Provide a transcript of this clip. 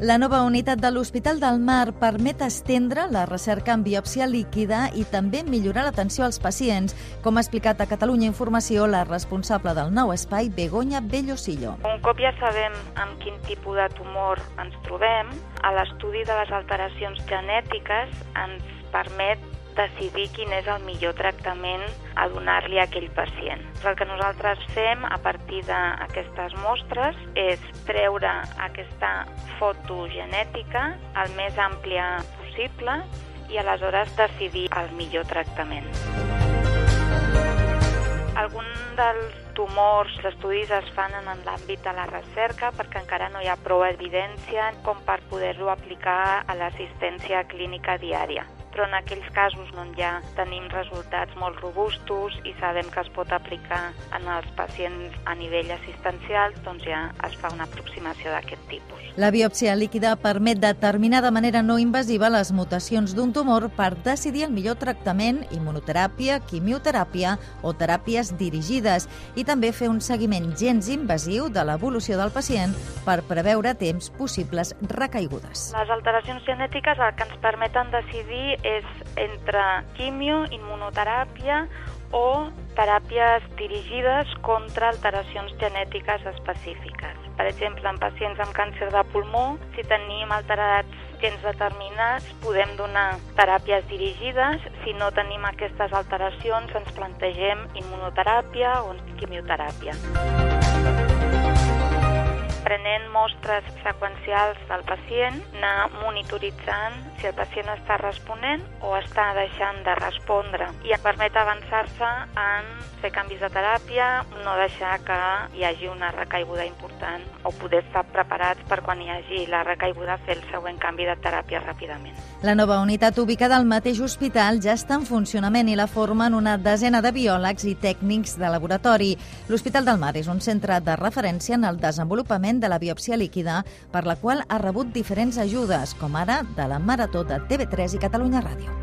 La nova unitat de l'Hospital del Mar permet estendre la recerca en biòpsia líquida i també millorar l'atenció als pacients, com ha explicat a Catalunya Informació la responsable del nou espai, Begoña Bellosillo. Un cop ja sabem amb quin tipus de tumor ens trobem, a l'estudi de les alteracions genètiques ens permet decidir quin és el millor tractament a donar-li a aquell pacient. El que nosaltres fem a partir d'aquestes mostres és treure aquesta foto genètica el més àmplia possible i aleshores decidir el millor tractament. Alguns dels tumors, els estudis es fan en l'àmbit de la recerca perquè encara no hi ha prou evidència com per poder-lo aplicar a l'assistència clínica diària. Però en aquells casos on ja tenim resultats molt robustos i sabem que es pot aplicar en els pacients a nivell assistencial, doncs ja es fa una aproximació d'aquest tipus. La biòpsia líquida permet determinar de manera no invasiva les mutacions d'un tumor per decidir el millor tractament, immunoteràpia, quimioteràpia o teràpies dirigides i també fer un seguiment gens invasiu de l'evolució del pacient per preveure a temps possibles recaigudes. Les alteracions genètiques el que ens permeten decidir és entre quimio, immunoteràpia o teràpies dirigides contra alteracions genètiques específiques. Per exemple, en pacients amb càncer de pulmó, si tenim alterats gens determinats, podem donar teràpies dirigides. Si no tenim aquestes alteracions, ens plantegem immunoteràpia o quimioteràpia. Prenent mostres seqüencials del pacient, anar monitoritzant si el pacient està responent o està deixant de respondre i permet avançar-se en fer canvis de teràpia, no deixar que hi hagi una recaiguda important o poder estar preparats per quan hi hagi la recaiguda fer el següent canvi de teràpia ràpidament. La nova unitat ubicada al mateix hospital ja està en funcionament i la formen una desena de biòlegs i tècnics de laboratori. L'Hospital del Mar és un centre de referència en el desenvolupament de la biòpsia líquida, per la qual ha rebut diferents ajudes, com ara de la Marató de TV3 i Catalunya Ràdio.